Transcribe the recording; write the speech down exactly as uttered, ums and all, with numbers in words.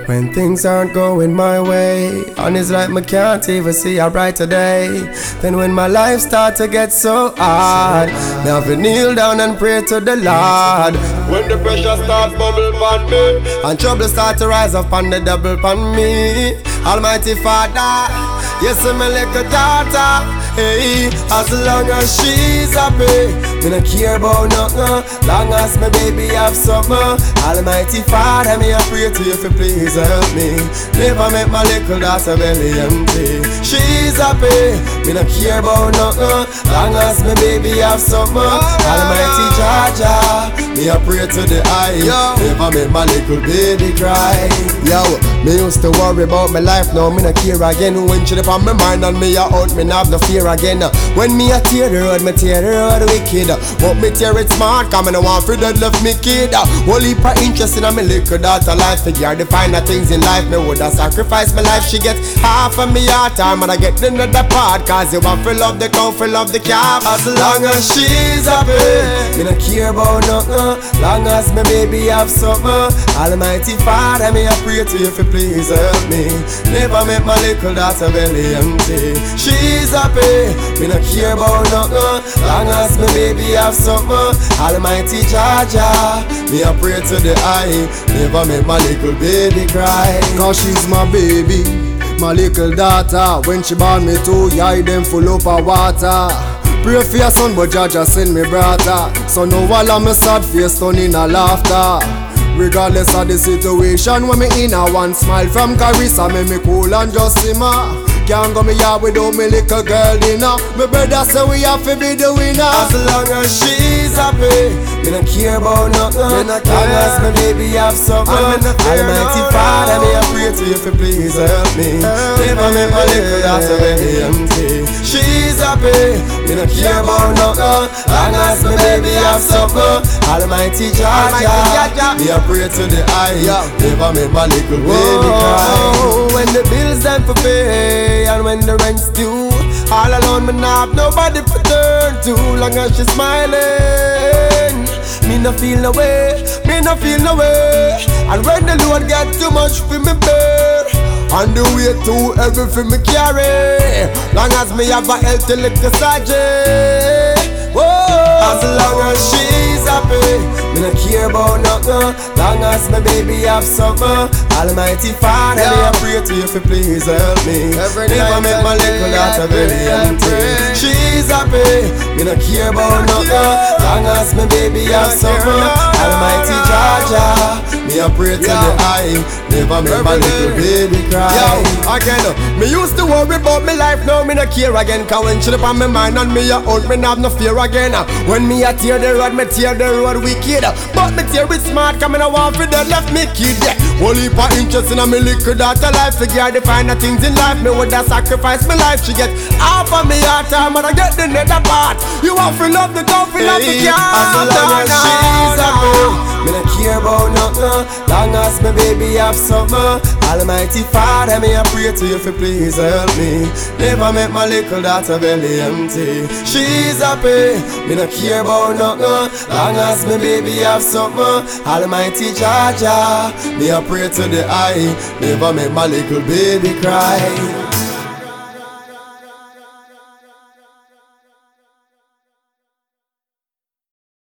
When things aren't going my way, and it's like me can't even see a brighter day. Then when my life starts to get so hard, me have to kneel down and pray to the Lord. When the pressure starts bubble upon me, and trouble start to rise up on the double upon me, Almighty Father, yes, I'm a little daughter. Hey, as long as she's happy, me no care about nothing. Long as my baby have something, Almighty Father, me I pray to you for please help me. Never make my little daughter belly empty. She's happy, me no care about nothing. Long as my baby have something, Almighty Jaja, me I pray to the eye. Never make my little baby cry. Yo, me used to worry about my life, now me no care again. When she up on my mind and me a out, me no have no fear again. When me a tear the road, me tear the road wicked. But me tear it smart, cause me no want for dead left me kid. Whole heap of interest in a me little daughter life. Figure the finer things in life, me woulda sacrifice my life. She get half of me heart time, and I get another part. Cause you want for love the cow, for love the calf. As long as she's happy, me no care about nothing. Long as my baby have something, Almighty Father, me I pray to you for please help me. Never make my little daughter belly empty. She's happy, me no care about nothing. Long as my baby have something, Almighty Jaja, me I pray to the eye. Never make my little baby cry. Cause she's my baby, my little daughter. When she born me two, yeah, them full up of water. Pray for your son, but Jaja send me brother. So no while I'm a sad face turn in a laughter. Regardless of the situation, when me in a one smile from Carissa, make me cool and just simmer. Can't go me yard without me little girl dinner. My brother say we have to be the winner. As long as she's happy, me no care about nothing. Long as my baby have something, Almighty Father, me I pray to you for please help me. Never make my little daughter belly empty. She's happy, me no care about nothing. Long as my baby have something, Almighty Jaja, me I pray to the eye. Never make my little baby cry. When the bills them for pay, and when the rent's due, all alone me nah have nobody to turn to. Long as she's smiling, me no feel no way, me no feel no way. And when the load get too much for me bear, and the weight too heavy for me carry, long as me have a healthy little sergeant. As long as she's happy, me no care about nothing. Long as my baby have something, Almighty Father, me I pray to you for please help me. Never make my little daughter belly empty. She's happy, me no care about nothing. Long as my baby have something, Almighty Jaja, me I pray to the eye. Never make my little baby cry. Yo, again, me used to worry about my life, now me no care again. Cause when she up on my mind and me a out, me no have no fear again. When me a tear the road, me tear the road wicked. But me tear it smart, cause me no want for the left me kid. Yeah. Whole heap of interest in a me little daughter life. Figure the finer things in life, me woulda sacrifice my life. She get half of me heart time, and I get the nether part. You want for love the cow, for love the calf. As long as she's happy, me no care about nothing. Long as my baby have something, Almighty Father, me I pray to you for please help me. Never make my little daughter belly empty. She's happy, me no care about nothing. Long as my baby have something, Almighty Jaja, me I pray to the eye. Never make my little baby cry.